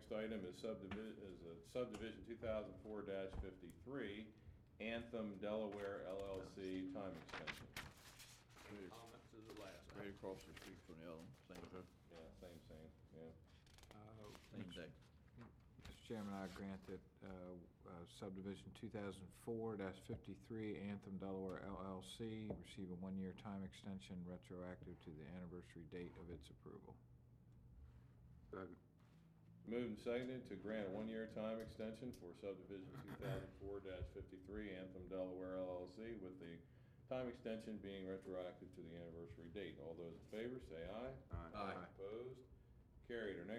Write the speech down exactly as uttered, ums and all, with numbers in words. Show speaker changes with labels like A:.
A: next item is subdivision, is a subdivision two thousand four fifty-three, Anthem Delaware L L C time extension.
B: Comments is the last
C: Right
B: item.
C: across the street from the other one, same,
A: Yeah, same, same, yeah.
D: Uh,
C: same day.
D: Mister Chairman, I grant that uh, uh, subdivision two thousand four fifty-three Anthem Delaware L L C receive a one-year time extension retroactive to the anniversary date of its approval.
E: Second.
A: Moved and seconded to grant a one-year time extension for subdivision two thousand four fifty-three Anthem Delaware L L C, with the time extension being retroactive to the anniversary date. All those in favor say aye.
E: Aye.
B: Aye.
A: Opposed? Carried. Our next